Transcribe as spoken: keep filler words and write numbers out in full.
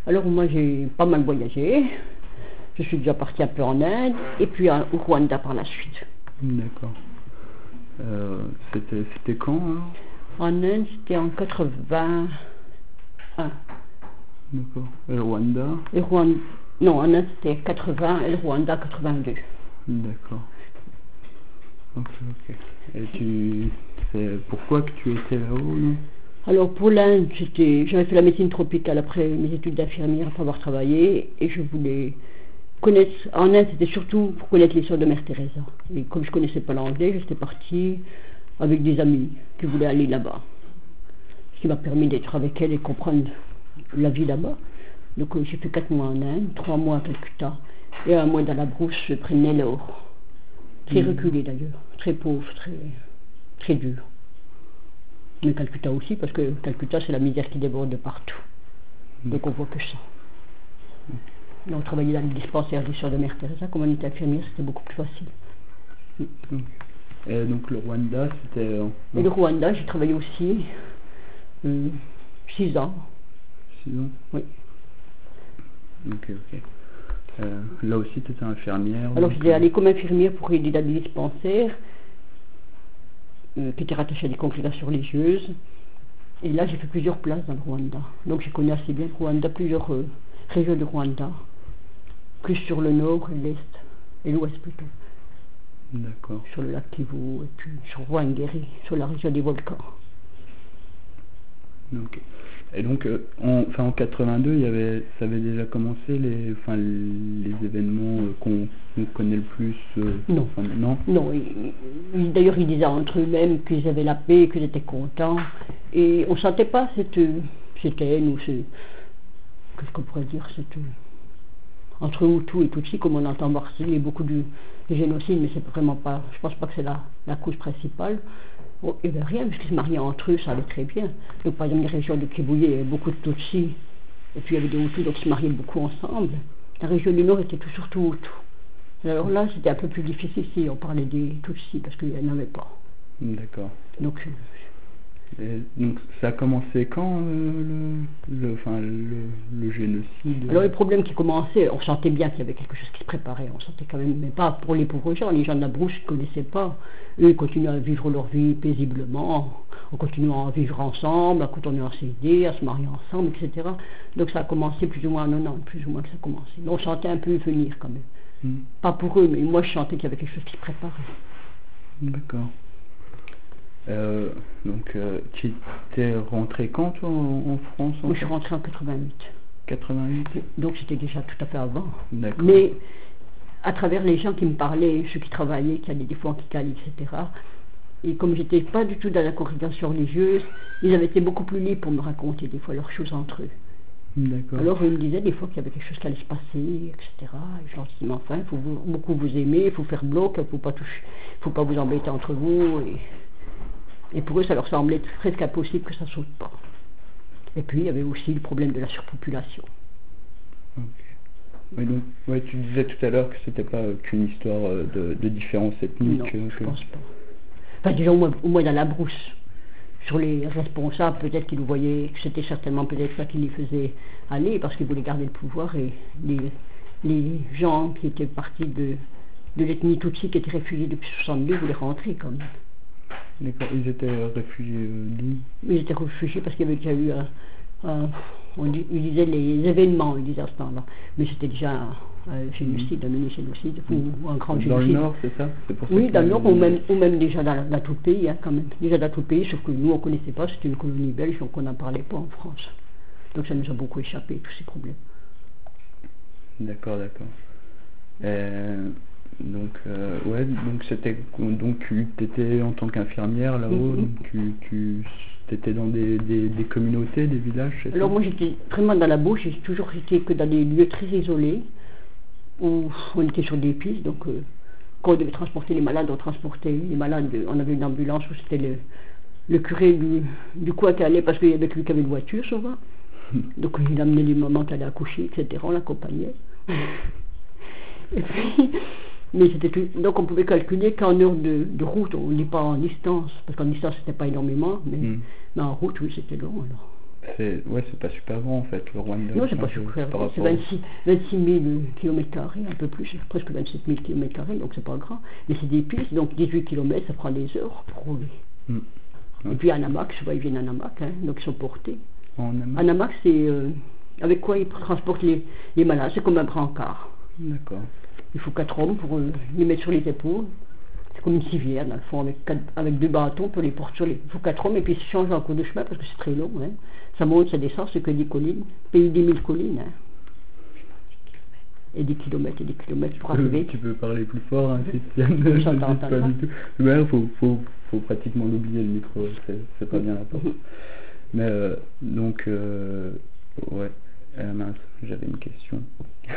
Alors moi j'ai pas mal voyagé. Je suis déjà partie un peu en Inde et puis au Rwanda par la suite. D'accord. Euh, c'était, c'était quand alors? En Inde, c'était en quatre-vingt-un. D'accord. Et le Rwanda? Et Rwanda, non, en Inde, c'était quatre-vingts et le Rwanda, quatre-vingt-deux. D'accord. Ok, ok. Et tu... C'est pourquoi que tu étais là-haut, non? Alors pour l'Inde, j'étais, j'avais fait la médecine tropicale après mes études d'infirmière, après avoir travaillé, et je voulais connaître, en Inde, c'était surtout pour connaître l'histoire de Mère Teresa. Et comme je connaissais pas l'anglais, j'étais partie avec des amis qui voulaient aller là-bas. Ce qui m'a permis d'être avec elle et comprendre la vie là-bas. Donc euh, j'ai fait quatre mois en Inde, trois mois à Calcutta, et un mois dans la brousse, je prenais l'or. Très mmh. reculé d'ailleurs, très pauvre, très, très dur. Mais Calcutta aussi, parce que Calcutta, c'est la misère qui déborde de partout. Donc on voit que ça. Donc on travaillait dans le dispensaire du sœur de Mère Teresa, comme on était infirmière, c'était beaucoup plus facile. Et donc le Rwanda, c'était... Euh, Et le Rwanda, j'ai travaillé aussi euh, six ans. Six ans? Oui. Ok, ok. Euh, là aussi, tu étais infirmière? Alors donc, j'étais euh... allée comme infirmière pour aider dans des dispensaires, euh, qui étaient rattachés à des congrégations religieuses. Et là, j'ai fait plusieurs places dans le Rwanda. Donc je connais assez bien le Rwanda, plusieurs euh, régions du Rwanda. Plus sur le nord et l'est, et l'ouest plutôt. D'accord. Sur le lac Kivu, et puis sur Rwangeri, sur la région des volcans. Ok. Et donc, euh, en, enfin, en quatre-vingt-deux, il y avait, ça avait déjà commencé les, enfin, les événements euh, qu'on, qu'on connaît le plus euh, Non. Enfin, non. Non. Ils, ils, d'ailleurs, ils disaient entre eux-mêmes qu'ils avaient la paix, qu'ils étaient contents. Et on ne sentait pas cette, cette haine ou ce... Qu'est-ce qu'on pourrait dire cette, entre Hutus et Tutsis, comme on entend marceler beaucoup du, du génocide, mais c'est vraiment pas... Je pense pas que c'est la, la cause principale. Bon, il n'y avait rien, parce qu'ils se mariaient entre eux, ça allait très bien. Donc, par exemple, les régions de Kivu, il y avait beaucoup de Tutsis, et puis il y avait des Hutus, donc ils se mariaient beaucoup ensemble. La région du Nord était tout surtout Hutus. Alors là, c'était un peu plus difficile si on parlait des Tutsis, parce qu'il n'y en avait pas. D'accord. Donc, et donc, ça a commencé quand, euh, le, le, enfin, le, le génocide? Alors, les problèmes qui commençaient, on sentait bien qu'il y avait quelque chose qui se préparait, on sentait quand même, mais pas pour les pauvres gens, les gens de la brousse ne connaissaient pas. Eux, ils continuaient à vivre leur vie paisiblement, en continuant à vivre ensemble, à continuer à s'aider, à se marier ensemble, et cetera. Donc, ça a commencé plus ou moins en quatre-vingt-dix, plus ou moins que ça a commencé. Donc, on sentait un peu venir quand même. Mmh. Pas pour eux, mais moi, je sentais qu'il y avait quelque chose qui se préparait. D'accord. Euh, donc, euh, tu es rentré quand, toi, en, en France? En Moi, je suis rentré en quatre-vingt-huit. quatre-vingt-huit? Donc, c'était déjà tout à fait avant. D'accord. Mais, à travers les gens qui me parlaient, ceux qui travaillaient, qui allaient des fois en Kikali, et cetera, et comme j'étais pas du tout dans la congrégation religieuse, ils avaient été beaucoup plus libres pour me raconter des fois leurs choses entre eux. D'accord. Alors, ils me disaient des fois qu'il y avait quelque chose qui allait se passer, et cetera. Et je leur disais, mais enfin, il faut vous, beaucoup vous aimer, il faut faire bloc, il ne faut pas toucher, faut pas vous embêter entre vous. Et... Et pour eux, ça leur semblait presque impossible que ça ne saute pas. Et puis, il y avait aussi le problème de la surpopulation. Ok. Oui, donc, ouais, tu disais tout à l'heure que c'était pas qu'une histoire de, de différence ethnique. Non, euh, je que... pense pas. Enfin, disons, au moins, au moins dans la brousse. Sur les responsables, peut-être qu'ils voyaient que c'était certainement peut-être ça qui les faisait aller, parce qu'ils voulaient garder le pouvoir, et les, les gens qui étaient partis de, de l'ethnie Tutsi, qui étaient réfugiés depuis soixante-deux, voulaient rentrer quand même. D'accord, ils étaient réfugiés euh, d'où? Ils étaient réfugiés parce qu'il y avait déjà eu un, un on dit, ils disaient les événements, ils disaient à ce temps-là, mais c'était déjà un, un génocide, mmh. un mini-génocide, ou, ou un grand dans génocide. Dans le Nord, c'est ça, c'est pour ça Oui, que dans le Nord, ou même, ou même déjà dans, dans tout le pays, hein, quand même. Déjà dans tout le pays, sauf que nous, on ne connaissait pas, c'était une colonie belge, donc on n'en parlait pas en France. Donc ça nous a beaucoup échappé, tous ces problèmes. D'accord, d'accord. Euh... Donc, euh, ouais, donc c'était, donc tu étais en tant qu'infirmière là-haut, mm-hmm. tu, tu étais dans des, des, des communautés, des villages, c'est ça? Alors moi j'étais vraiment dans la bouche, j'ai toujours été que dans des lieux très isolés, où on était sur des pistes, donc euh, quand on devait transporter les malades, on transportait les malades, on avait une ambulance où c'était le, le curé du, du coin qui allait, parce qu'il y avait lui qui avait une voiture souvent, donc il amenait les mamans qui allaient accoucher, et cetera, on l'accompagnait. Et puis... Mais c'était tout, donc on pouvait calculer qu'en heure de, de route, on ne dit pas en distance, parce qu'en distance c'était pas énormément, mais, mm. mais en route, oui, c'était long alors. C'est, ouais, c'est pas super grand en fait, le Rwanda. Non, c'est pas enfin, super par grand, c'est rapport- vingt-six, vingt-six mille kilomètres carrés, un peu plus, presque vingt-sept mille kilomètres carrés, donc c'est pas grand. Mais c'est des pistes, donc dix-huit kilomètres, ça prend des heures pour rouler. Hmm. Et Ouais. puis Anamac, je vois, ils viennent Anamac, hein, donc ils sont portés. En Amérique. Anamac, c'est euh, avec quoi ils transportent les, les malades, c'est comme un grand car. D'accord. Il faut quatre hommes pour euh, les mettre sur les épaules. C'est comme une civière, dans le fond, avec, quatre- avec deux bâtons pour les porter sur les... Il faut quatre hommes et puis ils se changent en cours de chemin parce que c'est très long. Hein. Ça monte, ça descend, c'est que des collines. Pays des mille collines. Hein. Et des kilomètres et des kilomètres pour Tu peux, arriver. tu peux parler plus fort, hein, Christiane. Je Je t'entends, sais pas t'entends. du tout. Ouais, faut, faut, faut pratiquement l'oublier le micro, c'est, c'est pas bien la porte. Mais euh, donc, euh, ouais, euh, mince, j'avais une question.